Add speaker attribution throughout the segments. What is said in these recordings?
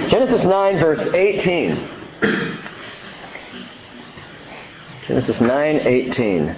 Speaker 1: Genesis 9, verse 18. Genesis 9:18.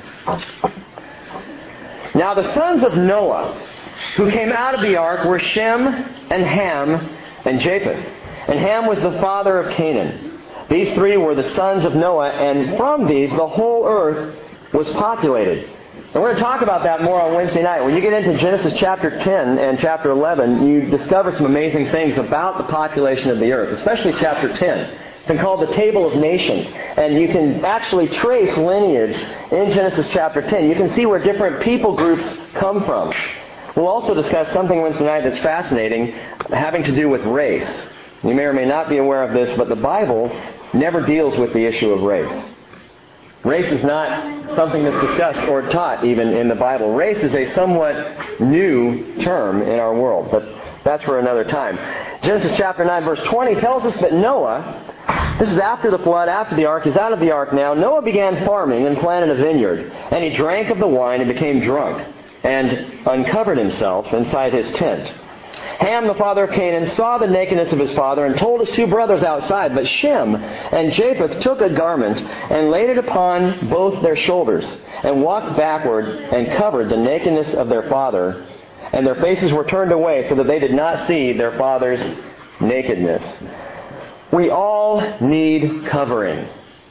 Speaker 1: Now the sons of Noah, who came out of the ark, were Shem and Ham and Japheth. And Ham was the father of Canaan. These three were the sons of Noah, and from these the whole earth was populated. And we're going to talk about that more on Wednesday night. When you get into Genesis chapter 10 and chapter 11, you discover some amazing things about the population of the earth, especially chapter 10. It's been called the Table of Nations. And you can actually trace lineage in Genesis chapter 10. You can see where different people groups come from. We'll also discuss something Wednesday night that's fascinating, having to do with race. You may or may not be aware of this, but the Bible never deals with the issue of race. Race is not something that's discussed or taught even in the Bible. Race is a somewhat new term in our world, but that's for another time. Genesis chapter 9, verse 20 tells us that Noah, this is after the flood, after the ark, he's out of the ark now. Noah began farming and planted a vineyard, and he drank of the wine and became drunk, and uncovered himself inside his tent. Ham, the father of Canaan, saw the nakedness of his father and told his two brothers outside. But Shem and Japheth took a garment and laid it upon both their shoulders and walked backward and covered the nakedness of their father. And their faces were turned away so that they did not see their father's nakedness. We all need covering.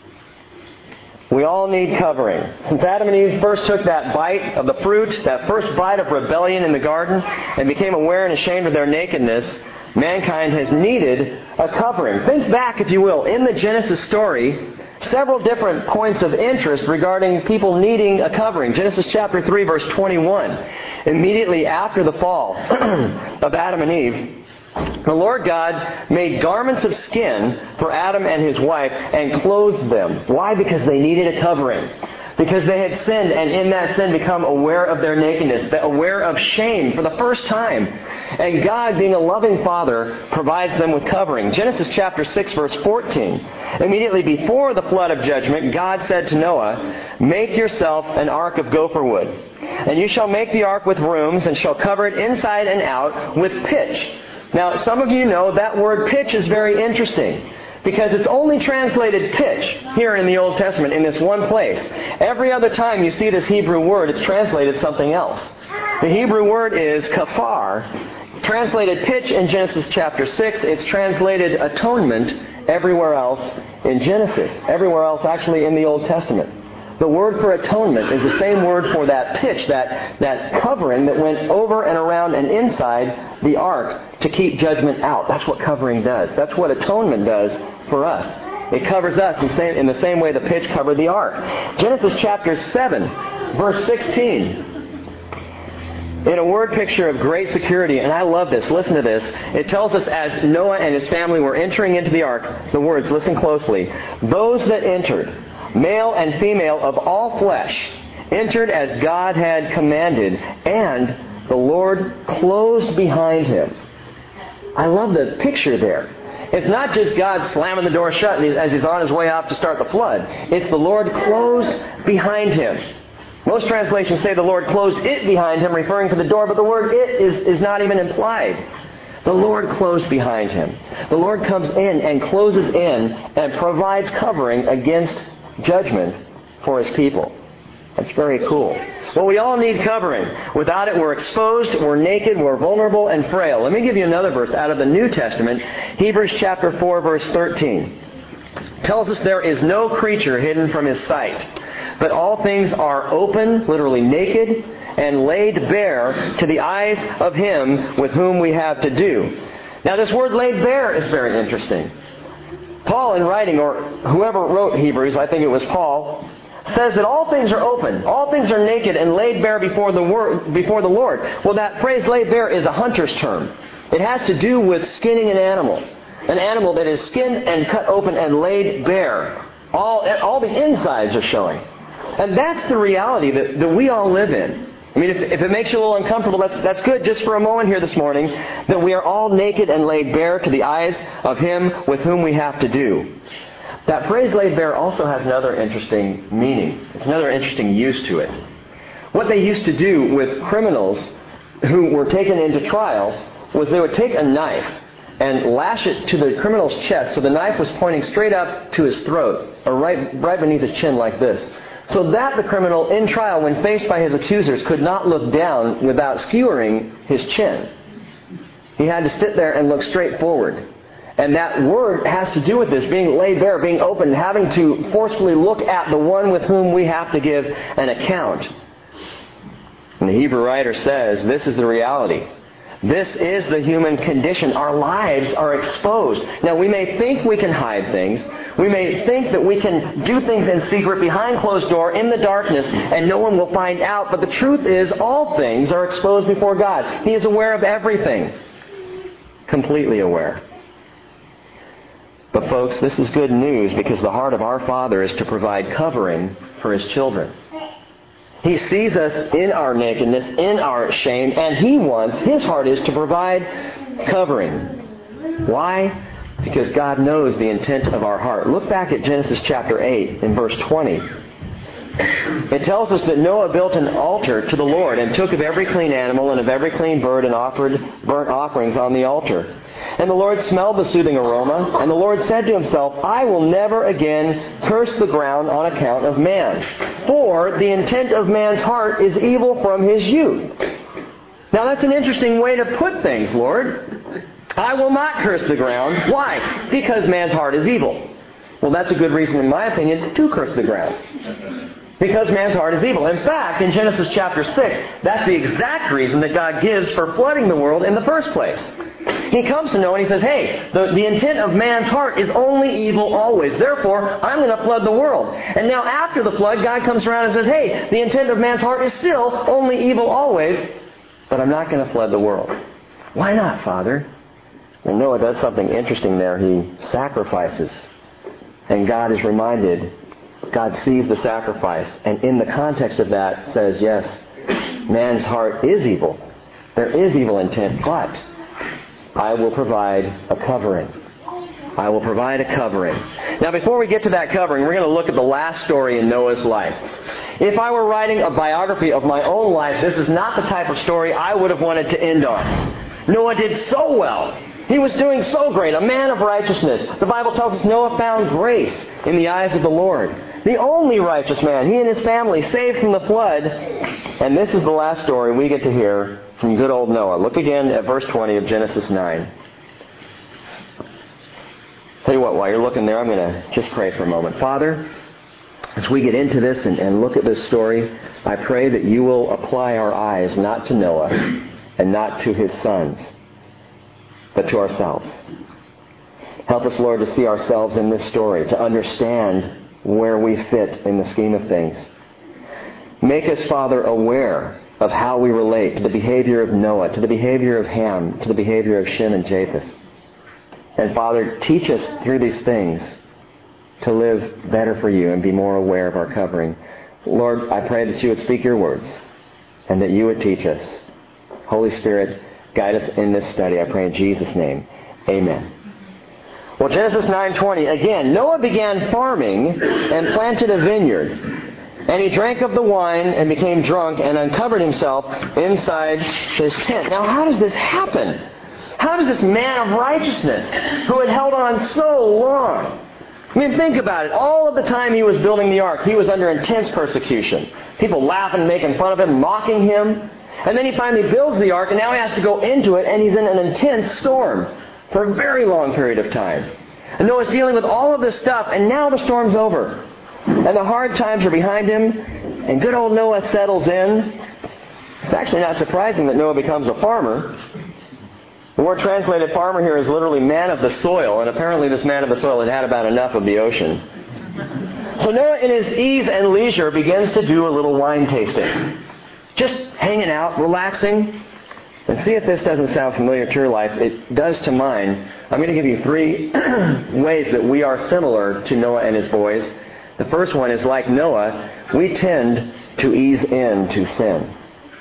Speaker 1: We all need covering. Since Adam and Eve first took that bite of the fruit, that first bite of rebellion in the garden, and became aware and ashamed of their nakedness, mankind has needed a covering. Think back, if you will, in the Genesis story, several different points of interest regarding people needing a covering. Genesis chapter 3, verse 21. Immediately after the fall of Adam and Eve, the Lord God made garments of skin for Adam and his wife and clothed them. Why? Because they needed a covering. Because they had sinned, and in that sin become aware of their nakedness, aware of shame for the first time. And God, being a loving Father, provides them with covering. Genesis chapter 6, verse 14. Immediately before the flood of judgment, God said to Noah, "Make yourself an ark of gopher wood. And you shall make the ark with rooms, and shall cover it inside and out with pitch." Now, some of you know that word pitch is very interesting, because it's only translated pitch here in the Old Testament in this one place. Every other time you see this Hebrew word, it's translated something else. The Hebrew word is kafar. Translated pitch in Genesis chapter 6, it's translated atonement everywhere else in Genesis. Everywhere else actually in the Old Testament. The word for atonement is the same word for that pitch, that covering that went over and around and inside the ark to keep judgment out. That's what covering does. That's what atonement does for us. It covers us in the same way the pitch covered the ark. Genesis chapter 7, verse 16. In a word picture of great security, and I love this, listen to this. It tells us as Noah and his family were entering into the ark, the words, listen closely, "Those that entered, male and female of all flesh, entered as God had commanded, and the Lord closed behind him." I love the picture there. It's not just God slamming the door shut as he's on his way out to start the flood. It's the Lord closed behind him. Most translations say the Lord closed it behind him, referring to the door, but the word "it" is not even implied. The Lord closed behind him. The Lord comes in and closes in and provides covering against judgment for his people. That's very cool. Well, we all need covering. Without it, we're exposed, we're naked, we're vulnerable and frail. Let me give you another verse out of the New Testament. Hebrews chapter 4, verse 13. Tells us there is no creature hidden from his sight, but all things are open, literally naked, and laid bare to the eyes of him with whom we have to do. Now, this word laid bare is very interesting. Paul, in writing, or whoever wrote Hebrews, I think it was Paul, says that all things are open, all things are naked and laid bare before the Lord. Well, that phrase laid bare is a hunter's term. It has to do with skinning an animal that is skinned and cut open and laid bare. All the insides are showing. And that's the reality that we all live in. I mean, if it makes you a little uncomfortable, that's good just for a moment here this morning, that we are all naked and laid bare to the eyes of him with whom we have to do. That phrase laid bare also has another interesting meaning. It's another interesting use to it. What they used to do with criminals who were taken into trial was they would take a knife and lash it to the criminal's chest so the knife was pointing straight up to his throat, or right beneath his chin like this, so that the criminal in trial, when faced by his accusers, could not look down without skewering his chin. He had to sit there and look straight forward. And that word has to do with this, being laid bare, being open, having to forcefully look at the one with whom we have to give an account. And the Hebrew writer says, this is the reality. This is the human condition. Our lives are exposed. Now, we may think we can hide things. We may think that we can do things in secret, behind closed door, in the darkness, and no one will find out. But the truth is, all things are exposed before God. He is aware of everything. Completely aware. But folks, this is good news because the heart of our Father is to provide covering for His children. He sees us in our nakedness, in our shame, and His heart is to provide covering. Why? Because God knows the intent of our heart. Look back at Genesis chapter 8 in verse 20. It tells us that Noah built an altar to the Lord and took of every clean animal and of every clean bird and offered burnt offerings on the altar. And the Lord smelled the soothing aroma, and the Lord said to Himself, I will never again curse the ground on account of man, for the intent of man's heart is evil from his youth. Now that's an interesting way to put things, Lord. I will not curse the ground. Why? Because man's heart is evil. Well, that's a good reason, in my opinion, to curse the ground. Because man's heart is evil. In fact, in Genesis chapter 6, that's the exact reason that God gives for flooding the world in the first place. He comes to Noah and He says, hey, the intent of man's heart is only evil always. Therefore, I'm going to flood the world. And now after the flood, God comes around and says, hey, the intent of man's heart is still only evil always, but I'm not going to flood the world. Why not, Father? Well, Noah does something interesting there. He sacrifices. And God is reminded, God sees the sacrifice, and in the context of that says, yes, man's heart is evil. There is evil intent, but I will provide a covering. I will provide a covering. Now, before we get to that covering, we're going to look at the last story in Noah's life. If I were writing a biography of my own life, this is not the type of story I would have wanted to end on. Noah did so well. He was doing so great, a man of righteousness. The Bible tells us Noah found grace in the eyes of the Lord. The only righteous man, he and his family, saved from the flood. And this is the last story we get to hear from good old Noah. Look again at verse 20 of Genesis 9. Tell you what, while you're looking there, I'm going to just pray for a moment. Father, as we get into this and look at this story, I pray that you will apply our eyes not to Noah and not to his sons, but to ourselves. Help us, Lord, to see ourselves in this story, to understand where we fit in the scheme of things. Make us, Father, aware of how we relate to the behavior of Noah, to the behavior of Ham, to the behavior of Shem and Japheth. And Father, teach us through these things to live better for you and be more aware of our covering. Lord, I pray that you would speak your words and that you would teach us. Holy Spirit, guide us in this study. I pray in Jesus' name. Amen. Well, Genesis 9:20, again, Noah began farming and planted a vineyard. And he drank of the wine and became drunk and uncovered himself inside his tent. Now, how does this happen? How does this man of righteousness, who had held on so long, I mean, think about it. All of the time he was building the ark, he was under intense persecution. People laughing, making fun of him, mocking him. And then he finally builds the ark, and now he has to go into it, and he's in an intense storm for a very long period of time. And Noah's dealing with all of this stuff, and now the storm's over. And the hard times are behind him, and good old Noah settles in. It's actually not surprising that Noah becomes a farmer. The word translated farmer here is literally man of the soil, and apparently this man of the soil had about enough of the ocean. So Noah, in his ease and leisure, begins to do a little wine tasting. Just hanging out, relaxing. And see if this doesn't sound familiar to your life. It does to mine. I'm going to give you 3 ways that we are similar to Noah and his boys. The first one is, like Noah, we tend to ease into sin.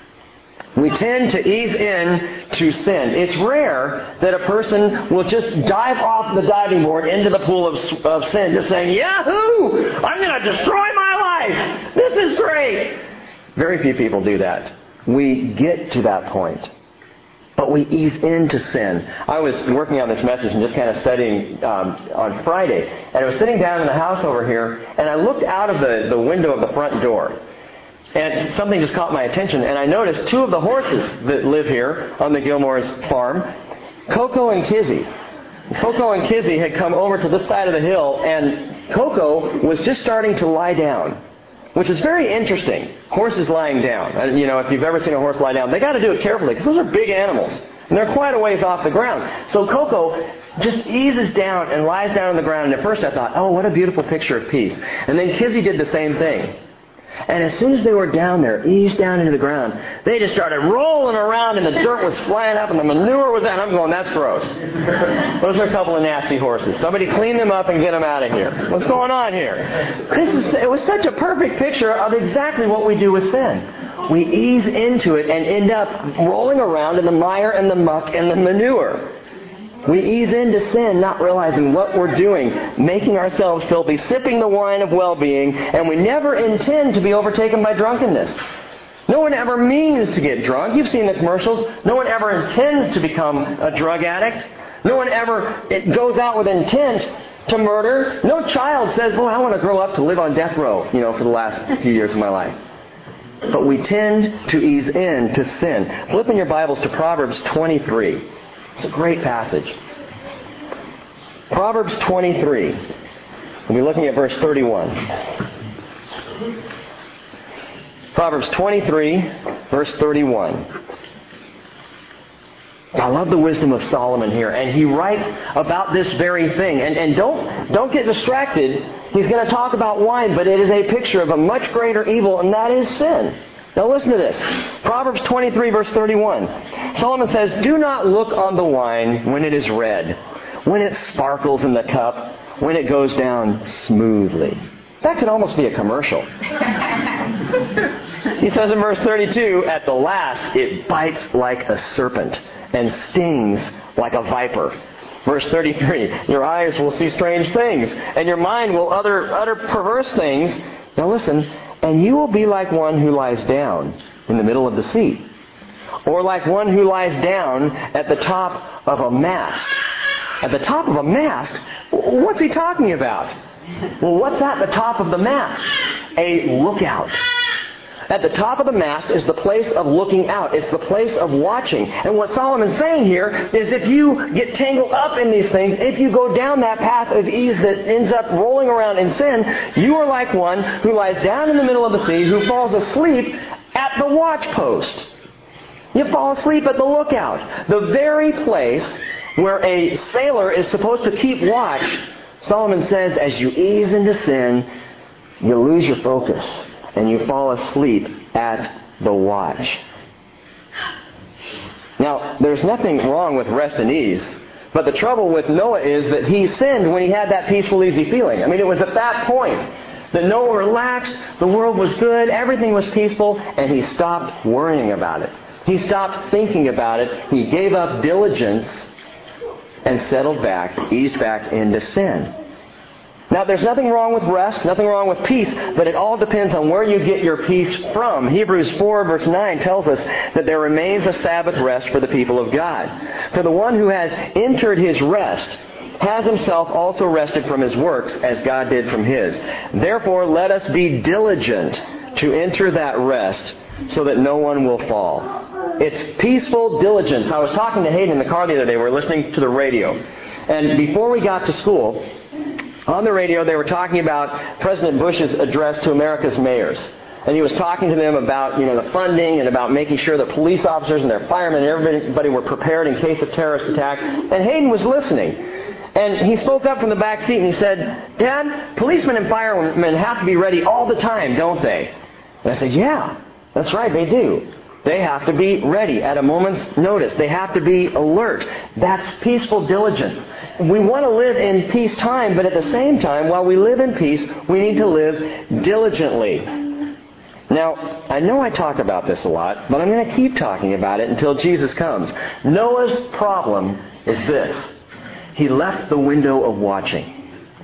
Speaker 1: We tend to ease in to sin. It's rare that a person will just dive off the diving board into the pool of sin, just saying, Yahoo! I'm going to destroy my life! This is great! Very few people do that. We get to that point. but we ease into sin. I was working on this message and just kind of studying on Friday, and I was sitting down in the house over here, and I looked out of the window of the front door, and something just caught my attention, and I noticed two of the horses that live here on the Gilmore's farm, Coco and Kizzy. Coco and Kizzy had come over to this side of the hill, and Coco was just starting to lie down, which is very interesting. Horses lying down. And, if you've ever seen a horse lie down, they got to do it carefully because those are big animals, and they're quite a ways off the ground. So Coco just eases down and lies down on the ground. And at first I thought, oh, what a beautiful picture of peace. And then Kizzy did the same thing. And as soon as they were down there, eased down into the ground, they just started rolling around, and the dirt was flying up, and the manure was out. I'm going, that's gross. Those are a couple of nasty horses. Somebody clean them up and get them out of here. What's going on here? It was such a perfect picture of exactly what we do with sin. We ease into it and end up rolling around in the mire and the muck and the manure. We ease into sin, not realizing what we're doing, making ourselves filthy, sipping the wine of well-being, and we never intend to be overtaken by drunkenness. No one ever means to get drunk. You've seen the commercials. No one ever intends to become a drug addict. No one ever goes out with intent to murder. No child says, I want to grow up to live on death row, for the last few years of my life. But we tend to ease into sin. Flip in your Bibles to Proverbs 23. It's a great passage. Proverbs 23. We'll be looking at verse 31. Proverbs 23, verse 31. I love the wisdom of Solomon here. And he writes about this very thing. And don't get distracted. He's going to talk about wine, but it is a picture of a much greater evil, and that is sin. Now listen to this. Proverbs 23, verse 31. Solomon says, "Do not look on the wine when it is red, when it sparkles in the cup, when it goes down smoothly." That could almost be a commercial. He says in verse 32, "At the last it bites like a serpent and stings like a viper." Verse 33, "Your eyes will see strange things, and your mind will utter perverse things." Now listen. "And you will be like one who lies down in the middle of the sea, or like one who lies down at the top of a mast." At the top of a mast? What's he talking about? Well, what's at the top of the mast? A lookout. At the top of the mast is the place of looking out. It's the place of watching. And what Solomon's saying here is if you get tangled up in these things, if you go down that path of ease that ends up rolling around in sin, you are like one who lies down in the middle of the sea, who falls asleep at the watch post. You fall asleep at the lookout. The very place where a sailor is supposed to keep watch. Solomon says, as you ease into sin, you lose your focus and you fall asleep at the watch. Now, there's nothing wrong with rest and ease, but the trouble with Noah is that he sinned when he had that peaceful, easy feeling. I mean, it was at that point that Noah relaxed, the world was good, everything was peaceful, and he stopped worrying about it. He stopped thinking about it. He gave up diligence and settled back, eased back into sin. Now, there's nothing wrong with rest, nothing wrong with peace, but it all depends on where you get your peace from. Hebrews 4, verse 9 tells us that there remains a Sabbath rest for the people of God. For the one who has entered his rest has himself also rested from his works as God did from his. Therefore, let us be diligent to enter that rest so that no one will fall. It's peaceful diligence. I was talking to Hayden in the car the other day. We were listening to the radio. And before we got to school, on the radio they were talking about President Bush's address to America's mayors. And he was talking to them about, the funding and about making sure that police officers and their firemen and everybody were prepared in case of terrorist attack. And Hayden was listening. And he spoke up from the back seat and he said, "Dad, policemen and firemen have to be ready all the time, don't they?" And I said, "Yeah, that's right, they do. They have to be ready at a moment's notice. They have to be alert." That's peaceful diligence. We want to live in peacetime, but at the same time, while we live in peace, we need to live diligently. Now, I know I talk about this a lot, but I'm going to keep talking about it until Jesus comes. Noah's problem is this. He left the window of watching.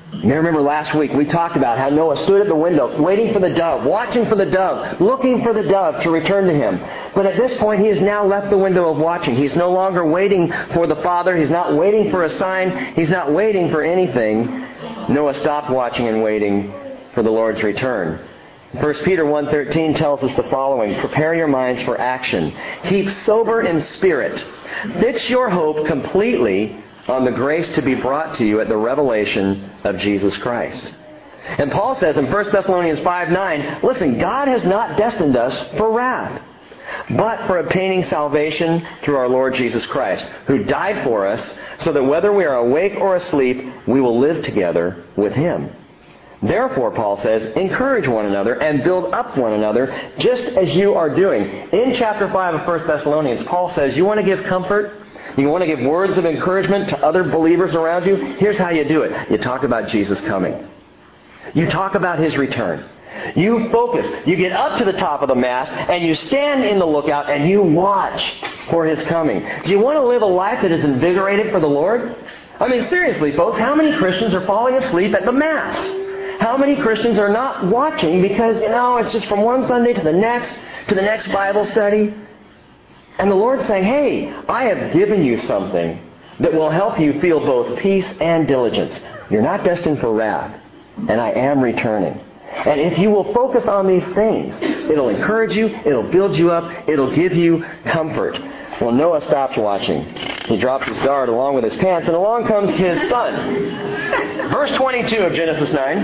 Speaker 1: You may remember last week we talked about how Noah stood at the window waiting for the dove, watching for the dove, looking for the dove to return to him. But at this point he has now left the window of watching. He's no longer waiting for the Father. He's not waiting for a sign. He's not waiting for anything. Noah stopped watching and waiting for the Lord's return. 1 Peter 1:13 tells us the following: prepare your minds for action. Keep sober in spirit. Fix your hope completely on the grace to be brought to you at the revelation of Jesus Christ. And Paul says in 1 Thessalonians 5:9, listen, God has not destined us for wrath, but for obtaining salvation through our Lord Jesus Christ, who died for us, so that whether we are awake or asleep, we will live together with Him. Therefore, Paul says, encourage one another and build up one another, just as you are doing. In chapter 5 of 1 Thessalonians, Paul says, you want to give comfort? You want to give words of encouragement to other believers around you? Here's how you do it. You talk about Jesus coming. You talk about His return. You focus. You get up to the top of the mast and you stand in the lookout and you watch for His coming. Do you want to live a life that is invigorated for the Lord? I mean, seriously, folks, how many Christians are falling asleep at the mast? How many Christians are not watching because, it's just from one Sunday to the next Bible study? And the Lord's saying, hey, I have given you something that will help you feel both peace and diligence. You're not destined for wrath, and I am returning. And if you will focus on these things, it'll encourage you, it'll build you up, it'll give you comfort. Well, Noah stops watching. He drops his guard along with his pants, and along comes his son. Verse 22 of Genesis 9.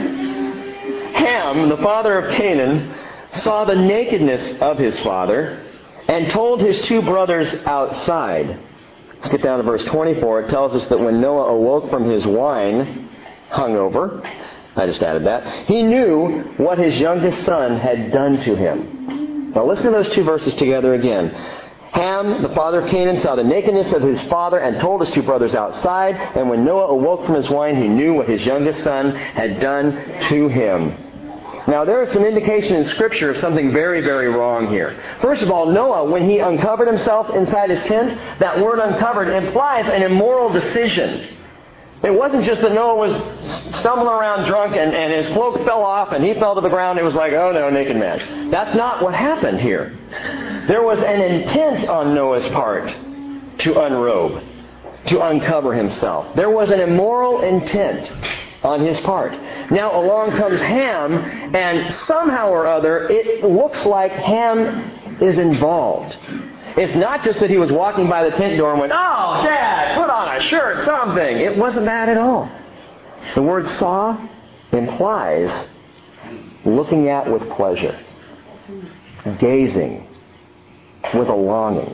Speaker 1: Ham, the father of Canaan, saw the nakedness of his father, and told his two brothers outside. Let's get down to verse 24. It tells us that when Noah awoke from his wine hungover, I just added that, he knew what his youngest son had done to him. Now listen to those two verses together again. Ham, the father of Canaan, saw the nakedness of his father and told his two brothers outside. And when Noah awoke from his wine, he knew what his youngest son had done to him. Now, there is some indication in Scripture of something very, very wrong here. First of all, Noah, when he uncovered himself inside his tent, that word uncovered implies an immoral decision. It wasn't just that Noah was stumbling around drunk and his cloak fell off and he fell to the ground. It was like, oh no, naked man. That's not what happened here. There was an intent on Noah's part to unrobe, to uncover himself. There was an immoral intent on his part. Now along comes Ham, and somehow or other it looks like Ham is involved. It's not just that he was walking by the tent door and went, oh, Dad, put on a shirt, something. It wasn't that at all. The word saw implies looking at with pleasure, gazing with a longing.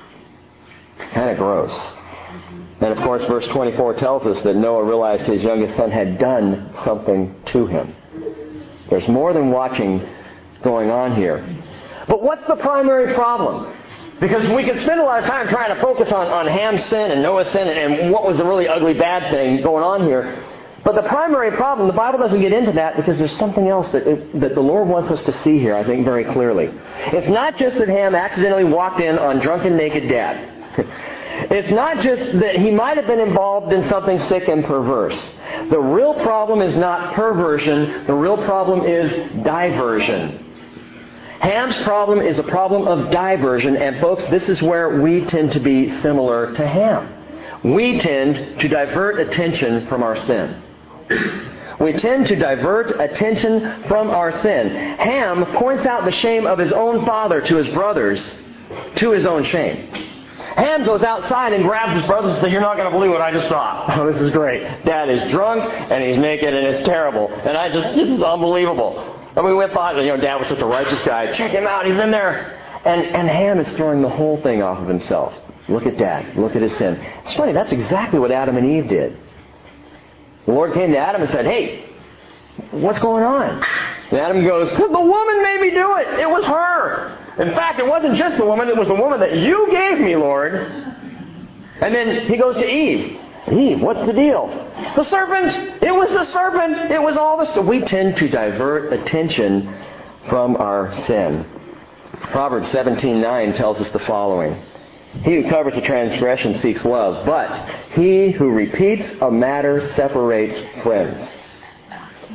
Speaker 1: Kind of gross. And of course, verse 24 tells us that Noah realized his youngest son had done something to him. There's more than watching going on here. But what's the primary problem? Because we could spend a lot of time trying to focus on Ham's sin and Noah's sin and what was the really ugly bad thing going on here. But the primary problem, the Bible doesn't get into that because there's something else that the Lord wants us to see here, I think, very clearly. It's not just that Ham accidentally walked in on drunken naked dad. It's not just that he might have been involved in something sick and perverse. The real problem is not perversion. The real problem is diversion. Ham's problem is a problem of diversion, and folks, this is where we tend to be similar to Ham. We tend to divert attention from our sin. We tend to divert attention from our sin. Ham points out the shame of his own father to his brothers, to his own shame. Ham goes outside and grabs his brothers and says, you're not going to believe what I just saw. Oh, this is great. Dad is drunk, and he's naked, and it's terrible. And this is unbelievable. And we went by, Dad was such a righteous guy. Check him out, he's in there. And Ham is throwing the whole thing off of himself. Look at Dad. Look at his sin. It's funny, that's exactly what Adam and Eve did. The Lord came to Adam and said, hey, what's going on? And Adam goes, the woman made me do it. It was her. In fact, it wasn't just the woman, it was the woman that you gave me, Lord. And then he goes to Eve. Eve, what's the deal? The serpent. It was the serpent. It was all this. We tend to divert attention from our sin. Proverbs 17:9 tells us the following. He who covers a transgression seeks love, but he who repeats a matter separates friends.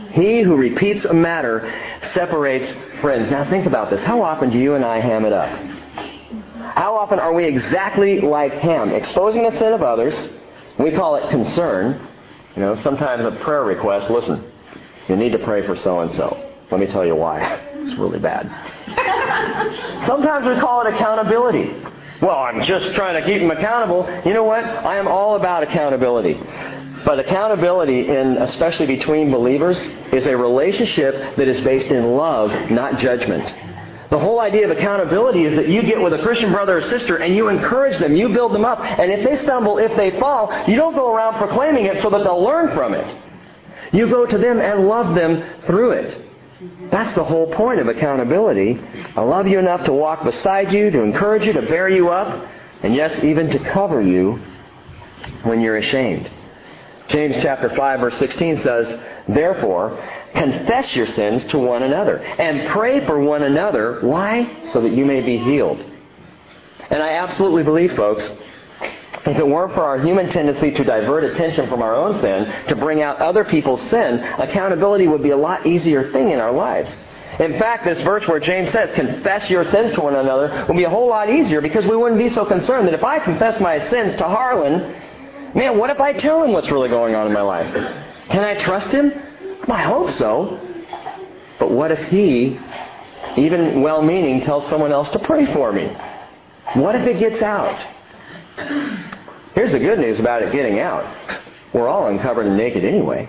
Speaker 1: He who repeats a matter separates friends. Now think about this. How often do you and I ham it up? How often are we exactly like Ham, exposing the sin of others? We call it concern. Sometimes a prayer request. Listen, you need to pray for so-and-so. Let me tell you why. It's really bad. Sometimes we call it accountability. Well, I'm just trying to keep them accountable. You know what? I am all about accountability. But accountability, especially between believers, is a relationship that is based in love, not judgment. The whole idea of accountability is that you get with a Christian brother or sister and you encourage them, you build them up, and if they stumble, if they fall, you don't go around proclaiming it so that they'll learn from it. You go to them and love them through it. That's the whole point of accountability. I love you enough to walk beside you, to encourage you, to bear you up, and yes, even to cover you when you're ashamed. James chapter 5 verse 16 says, "Therefore, confess your sins to one another and pray for one another." Why? So that you may be healed. And I absolutely believe, folks, if it weren't for our human tendency to divert attention from our own sin, to bring out other people's sin, accountability would be a lot easier thing in our lives. In fact, this verse where James says, confess your sins to one another, would be a whole lot easier because we wouldn't be so concerned that if I confess my sins to Harlan, man, what if I tell him what's really going on in my life? Can I trust him? I hope so. But what if he, even well-meaning, tells someone else to pray for me? What if it gets out? Here's the good news about it getting out. We're all uncovered and naked anyway.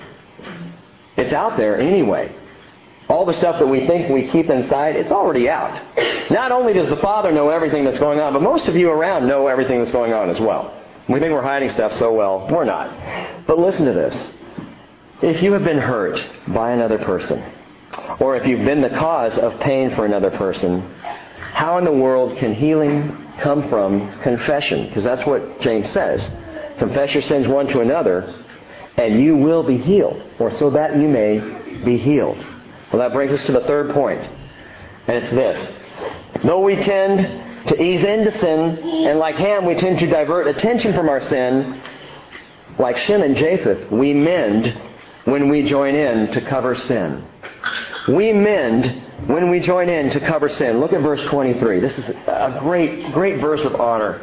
Speaker 1: It's out there anyway. All the stuff that we think we keep inside, it's already out. Not only does the Father know everything that's going on, but most of you around know everything that's going on as well. We think we're hiding stuff so well. We're not. But listen to this. If you have been hurt by another person, or if you've been the cause of pain for another person, how in the world can healing come from confession? Because that's what James says. Confess your sins one to another, and you will be healed, or so that you may be healed. Well, that brings us to the third point, and it's this. Though we tend to ease into sin, and like Ham, we tend to divert attention from our sin, like Shem and Japheth, we mend when we join in to cover sin. We mend when we join in to cover sin. Look at verse 23. This is a great verse of honor.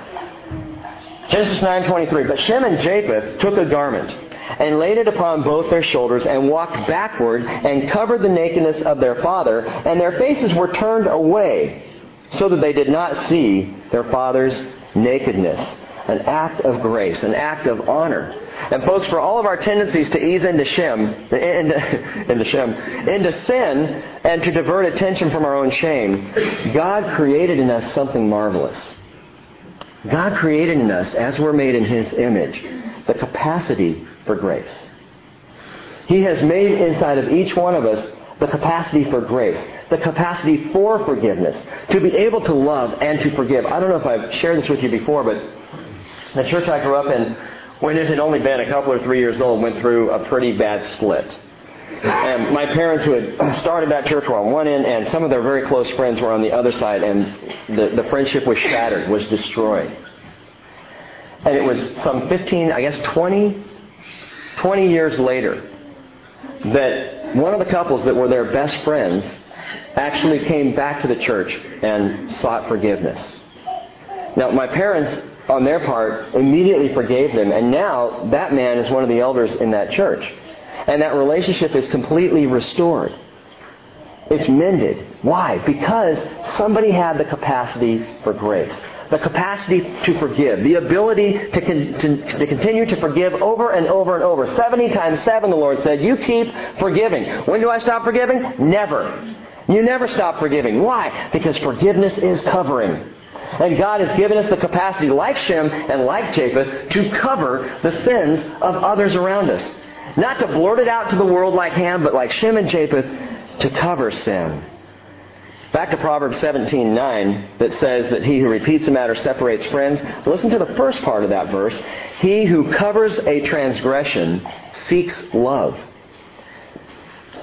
Speaker 1: Genesis 9:23. But Shem and Japheth took a garment and laid it upon both their shoulders and walked backward and covered the nakedness of their father, and their faces were turned away so that they did not see their father's nakedness. An act of grace, an act of honor. And folks, for all of our tendencies to ease into sin and to divert attention from our own shame, God created in us something marvelous. God created in us, as we're made in His image, the capacity for grace. He has made inside of each one of us the capacity for grace, the capacity for forgiveness, to be able to love and to forgive. I don't know if I've shared this with you before, but the church I grew up in, when it had only been a couple or 3 years old, went through a pretty bad split. And my parents, who had started that church, were on one end, and some of their very close friends were on the other side, and the friendship was shattered, was destroyed. And it was some 20 years later, that one of the couples that were their best friends actually came back to the church and sought forgiveness. Now, my parents, on their part, immediately forgave them, and now that man is one of the elders in that church. And that relationship is completely restored. It's mended. Why? Because somebody had the capacity for grace. The capacity to forgive. The ability to continue to forgive over and over and over. 70 times 7, the Lord said, you keep forgiving. When do I stop forgiving? Never. You never stop forgiving. Why? Because forgiveness is covering. And God has given us the capacity, like Shem and like Japheth, to cover the sins of others around us. Not to blurt it out to the world like Ham, but like Shem and Japheth, to cover sin. Back to Proverbs 17:9, that says that he who repeats a matter separates friends. Listen to the first part of that verse. He who covers a transgression seeks love.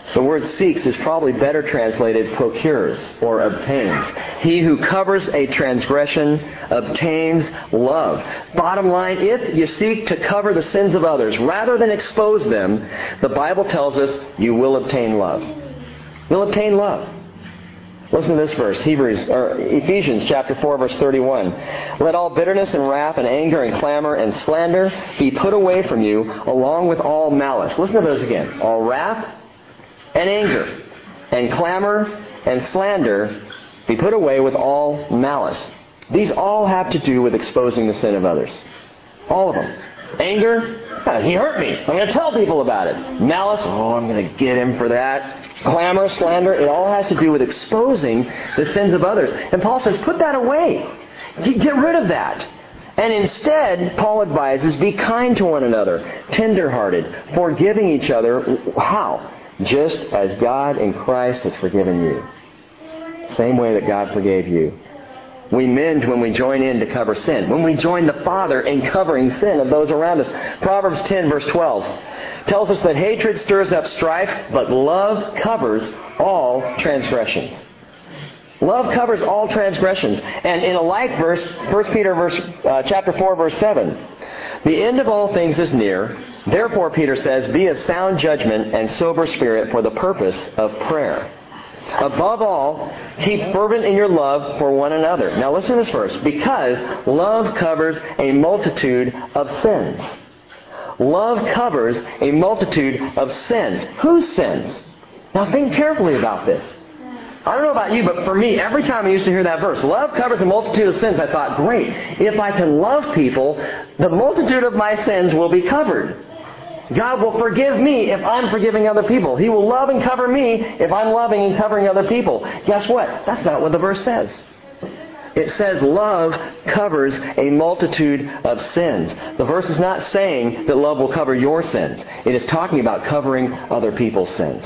Speaker 1: The word seeks is probably better translated procures or obtains. He who covers a transgression obtains love. Bottom line, if you seek to cover the sins of others rather than expose them, the Bible tells us you will obtain love. You'll obtain love. Listen to this verse, Ephesians chapter 4, verse 31. Let all bitterness and wrath and anger and clamor and slander be put away from you, along with all malice. Listen to those again. All wrath and anger and clamor and slander be put away with all malice. These all have to do with exposing the sin of others. All of them. Anger, he hurt me. I'm going to tell people about it. Malice, I'm going to get him for that. Clamor, slander, it all has to do with exposing the sins of others. And Paul says, put that away. Get rid of that. And instead, Paul advises, be kind to one another, tender-hearted, forgiving each other. How? Just as God in Christ has forgiven you. Same way that God forgave you. We mend when we join in to cover sin. When we join the Father in covering sin of those around us. Proverbs 10, verse 12, tells us that hatred stirs up strife, but love covers all transgressions. Love covers all transgressions. And in a like verse, 1 Peter chapter 4, verse 7, the end of all things is near. Therefore, Peter says, be of sound judgment and sober spirit for the purpose of prayer. Above all, keep fervent in your love for one another. Now listen to this verse. Because love covers a multitude of sins. Love covers a multitude of sins. Whose sins? Now think carefully about this. I don't know about you, but for me, every time I used to hear that verse, love covers a multitude of sins, I thought, great. If I can love people, the multitude of my sins will be covered. God will forgive me if I'm forgiving other people. He will love and cover me if I'm loving and covering other people. Guess what? That's not what the verse says. It says love covers a multitude of sins. The verse is not saying that love will cover your sins. It is talking about covering other people's sins.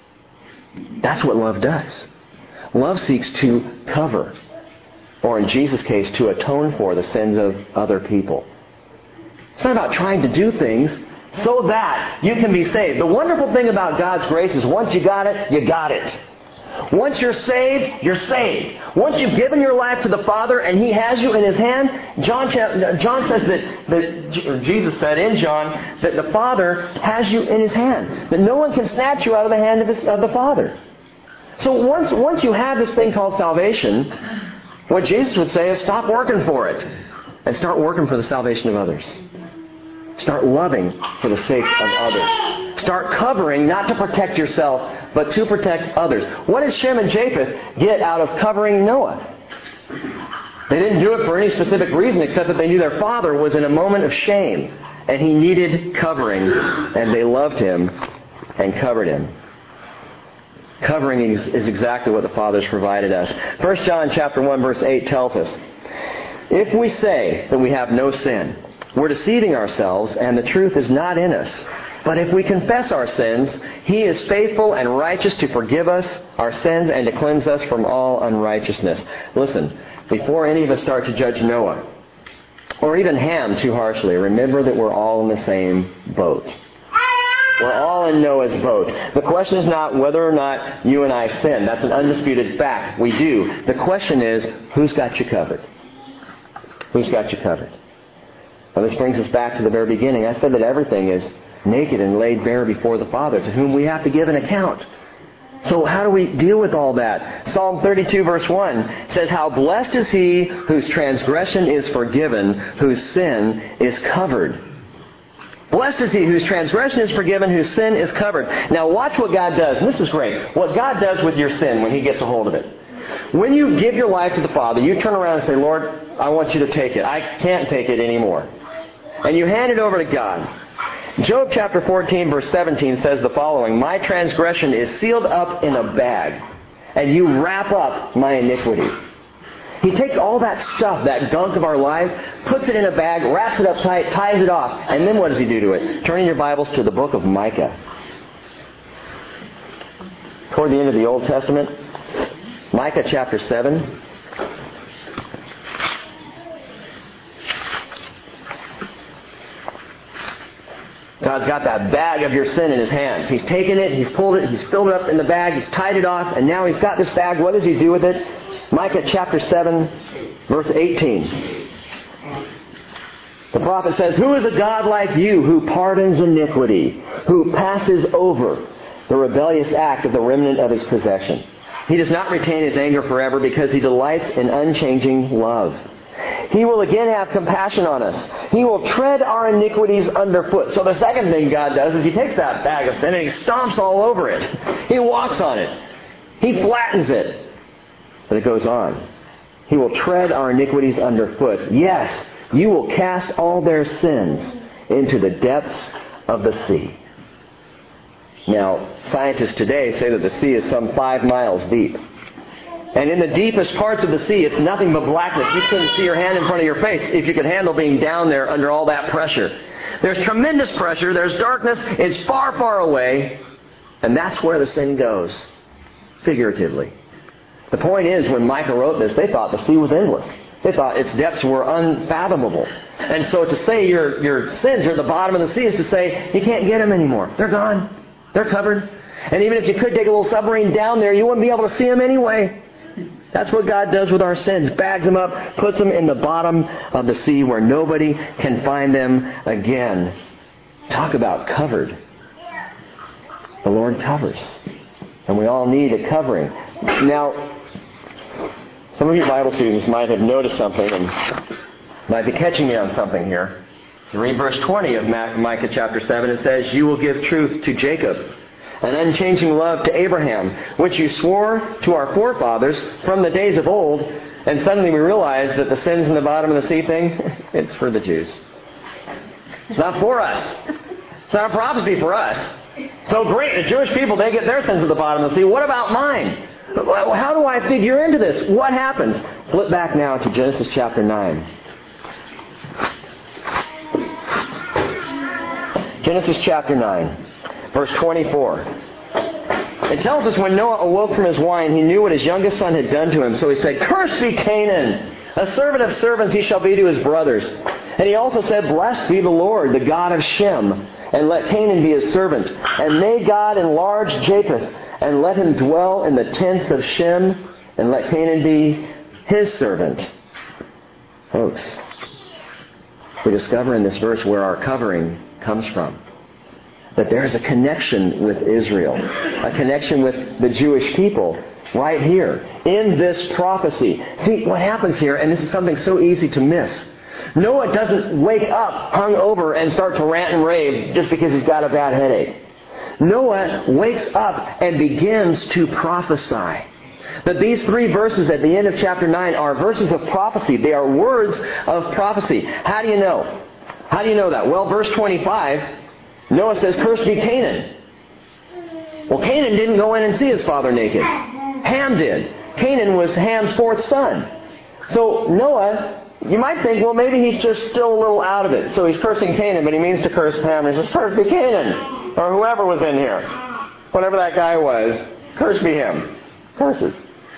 Speaker 1: That's what love does. Love seeks to cover, or in Jesus' case, to atone for the sins of other people. It's not about trying to do things so that you can be saved. The wonderful thing about God's grace is once you got it, you got it. Once you're saved, you're saved. Once you've given your life to the Father and He has you in His hand, John says that Jesus said in John that the Father has you in His hand. That no one can snatch you out of the hand of the Father. So once you have this thing called salvation, what Jesus would say is stop working for it and start working for the salvation of others. Start loving for the sake of others. Start covering, not to protect yourself, but to protect others. What did Shem and Japheth get out of covering Noah? They didn't do it for any specific reason except that they knew their father was in a moment of shame and he needed covering, and they loved him and covered him. Covering is exactly what the Father's provided us. 1 John chapter 1, verse 8 tells us, if we say that we have no sin, we're deceiving ourselves, and the truth is not in us. But if we confess our sins, He is faithful and righteous to forgive us our sins and to cleanse us from all unrighteousness. Listen, before any of us start to judge Noah, or even Ham too harshly, remember that we're all in the same boat. We're all in Noah's boat. The question is not whether or not you and I sin. That's an undisputed fact. We do. The question is, who's got you covered? Who's got you covered? Well, this brings us back to the very beginning. I said that everything is naked and laid bare before the Father, to whom we have to give an account. So how do we deal with all that? Psalm 32 verse 1 says, how blessed is he whose transgression is forgiven, whose sin is covered. Blessed is he whose transgression is forgiven, whose sin is covered. Now watch what God does. And this is great. What God does with your sin when He gets a hold of it. When you give your life to the Father, you turn around and say, Lord, I want you to take it. I can't take it anymore. And you hand it over to God. Job chapter 14 verse 17 says the following, my transgression is sealed up in a bag, and you wrap up my iniquity. He takes all that stuff, that gunk of our lives, puts it in a bag, wraps it up tight, ties it off, and then what does He do to it? Turn in your Bibles to the book of Micah. Toward the end of the Old Testament, Micah chapter 7. God's got that bag of your sin in His hands. He's taken it, He's pulled it, He's filled it up in the bag, He's tied it off, and now He's got this bag. What does He do with it? Micah chapter 7, verse 18. The prophet says, "Who is a God like you who pardons iniquity, who passes over the rebellious act of the remnant of His possession? He does not retain His anger forever because He delights in unchanging love. He will again have compassion on us. He will tread our iniquities underfoot." So the second thing God does is He takes that bag of sin and He stomps all over it. He walks on it. He flattens it. But it goes on. He will tread our iniquities underfoot. Yes, you will cast all their sins into the depths of the sea. Now, scientists today say that the sea is some 5 miles deep. And in the deepest parts of the sea, it's nothing but blackness. You couldn't see your hand in front of your face if you could handle being down there under all that pressure. There's tremendous pressure. There's darkness. It's far, far away. And that's where the sin goes, figuratively. The point is, when Micah wrote this, they thought the sea was endless. They thought its depths were unfathomable. And so to say your sins are at the bottom of the sea is to say you can't get them anymore. They're gone. They're covered. And even if you could take a little submarine down there, you wouldn't be able to see them anyway. That's what God does with our sins. Bags them up, puts them in the bottom of the sea where nobody can find them again. Talk about covered. The Lord covers. And we all need a covering. Now, some of you Bible students might have noticed something and might be catching me on something here. You read verse 20 of Micah chapter 7. It says, "You will give truth to Jacob, an unchanging love to Abraham, which you swore to our forefathers from the days of old." And suddenly we realize that the sins in the bottom of the sea thing, it's for the Jews. It's not for us. It's not a prophecy for us. So great, the Jewish people, they get their sins at the bottom of the sea. What about mine? How do I figure into this? What happens? Flip back now to Genesis chapter 9. Genesis chapter 9, verse 24. It tells us when Noah awoke from his wine, he knew what his youngest son had done to him. So he said, "Cursed be Canaan! A servant of servants he shall be to his brothers." And he also said, "Blessed be the Lord, the God of Shem, and let Canaan be his servant. And may God enlarge Japheth, and let him dwell in the tents of Shem, and let Canaan be his servant." Folks, we discover in this verse where our covering comes from. That there's a connection with Israel, a connection with the Jewish people right here in this prophecy. See, what happens here, and this is something so easy to miss. Noah doesn't wake up hungover and start to rant and rave just because he's got a bad headache. Noah wakes up and begins to prophesy. That these 3 verses at the end of chapter 9 are verses of prophecy. They are words of prophecy. How do you know? How do you know that? Well, verse 25, Noah says, "Cursed be Canaan." Well, Canaan didn't go in and see his father naked. Ham did. Canaan was Ham's 4th son. So Noah, you might think, well, maybe he's just still a little out of it. So he's cursing Canaan, but he means to curse Ham. He says, "Cursed be Canaan." Or whoever was in here. Whatever that guy was, cursed be him. Curses.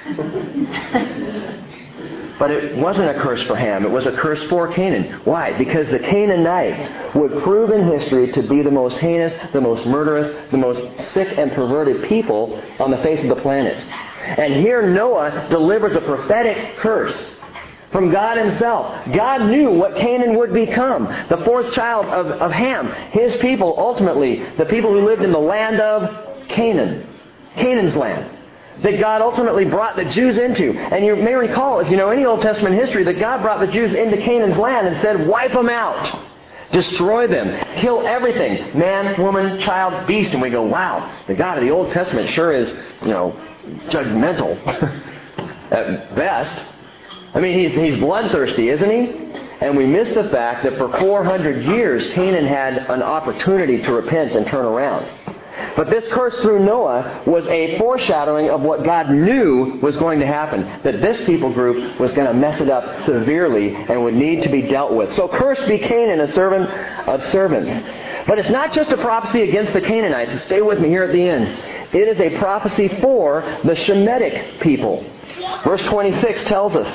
Speaker 1: But it wasn't a curse for Ham. It was a curse for Canaan. Why? Because the Canaanites would prove in history to be the most heinous, the most murderous, the most sick and perverted people on the face of the planet. And here Noah delivers a prophetic curse from God himself. God knew what Canaan would become. The 4th child of Ham. His people, ultimately, the people who lived in the land of Canaan. Canaan's land. That God ultimately brought the Jews into. And you may recall, if you know any Old Testament history, that God brought the Jews into Canaan's land and said, wipe them out. Destroy them. Kill everything. Man, woman, child, beast. And we go, wow, the God of the Old Testament sure is, judgmental at best. I mean, he's bloodthirsty, isn't he? And we miss the fact that for 400 years, Canaan had an opportunity to repent and turn around. But this curse through Noah was a foreshadowing of what God knew was going to happen. That this people group was going to mess it up severely and would need to be dealt with. So cursed be Canaan, a servant of servants. But it's not just a prophecy against the Canaanites. Stay with me here at the end. It is a prophecy for the Shemitic people. Verse 26 tells us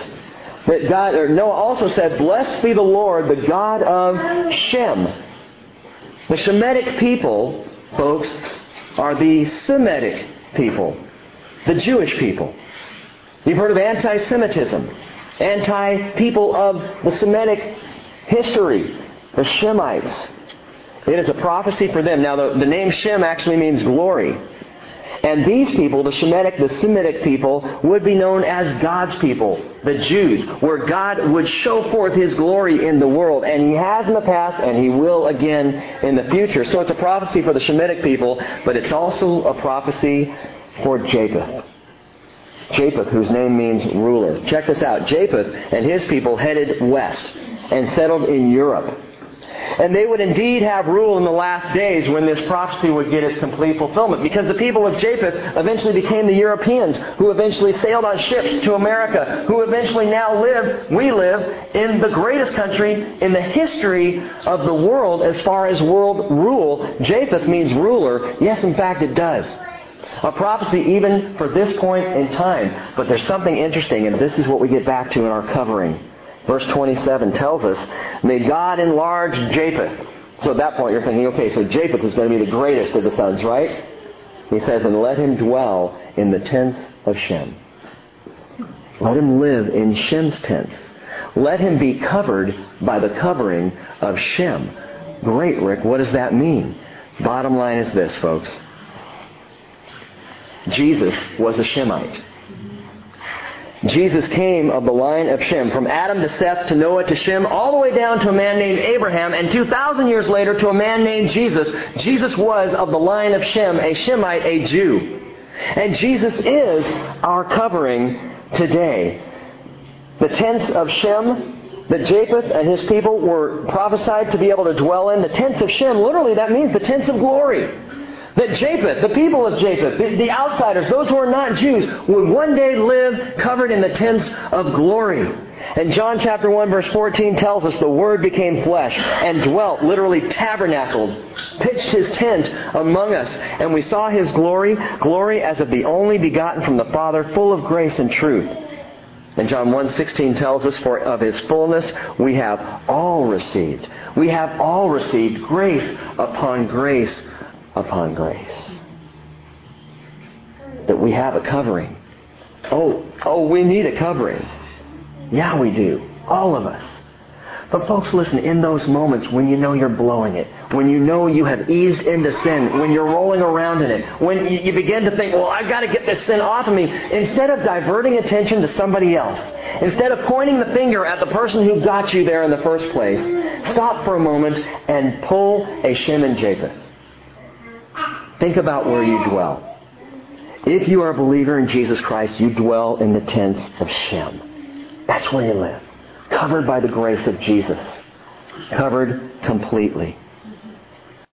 Speaker 1: that Noah also said, "Blessed be the Lord, the God of Shem." The Shemitic people, folks, are the Semitic people, the Jewish people. You've heard of anti-Semitism, anti-people of the Semitic history, the Shemites. It is a prophecy for them. Now, the name Shem actually means glory. And these people, the Semitic people, would be known as God's people, the Jews, where God would show forth His glory in the world. And He has in the past, and He will again in the future. So it's a prophecy for the Shemitic people, but it's also a prophecy for Japheth. Japheth, whose name means ruler. Check this out. Japheth and his people headed west and settled in Europe. And they would indeed have rule in the last days when this prophecy would get its complete fulfillment. Because the people of Japheth eventually became the Europeans, who eventually sailed on ships to America, who eventually now we live in the greatest country in the history of the world as far as world rule. Japheth means ruler. Yes, in fact, it does. A prophecy even for this point in time. But there's something interesting, and this is what we get back to in our covering. Verse 27 tells us, may God enlarge Japheth. So at that point you're thinking, okay, so Japheth is going to be the greatest of the sons, right? He says, and let him dwell in the tents of Shem. Let him live in Shem's tents. Let him be covered by the covering of Shem. Great, Rick. What does that mean? Bottom line is this, folks. Jesus was a Shemite. Jesus came of the line of Shem, from Adam to Seth to Noah to Shem, all the way down to a man named Abraham, and 2,000 years later to a man named Jesus. Jesus was of the line of Shem, a Shemite, a Jew. And Jesus is our covering today. The tents of Shem that Japheth and his people were prophesied to be able to dwell in, the tents of Shem, literally that means the tents of glory. That Japheth, the people of Japheth, the outsiders, those who are not Jews, would one day live covered in the tents of glory. And John chapter 1 verse 14 tells us the Word became flesh and dwelt, literally tabernacled, pitched His tent among us. And we saw His glory as of the only begotten from the Father, full of grace and truth. And John 1:16 tells us, for of His fullness we have all received. We have all received grace upon grace upon grace. That we have a covering. Oh, we need a covering. Yeah, we do. All of us. But folks, listen, in those moments when you know you're blowing it, when you know you have eased into sin, when you're rolling around in it, when you begin to think, well, I've got to get this sin off of me, instead of diverting attention to somebody else, instead of pointing the finger at the person who got you there in the first place, stop for a moment and pull a Shem and Japheth. Think about where you dwell. If you are a believer in Jesus Christ, you dwell in the tents of Shem. That's where you live. Covered by the grace of Jesus. Covered completely.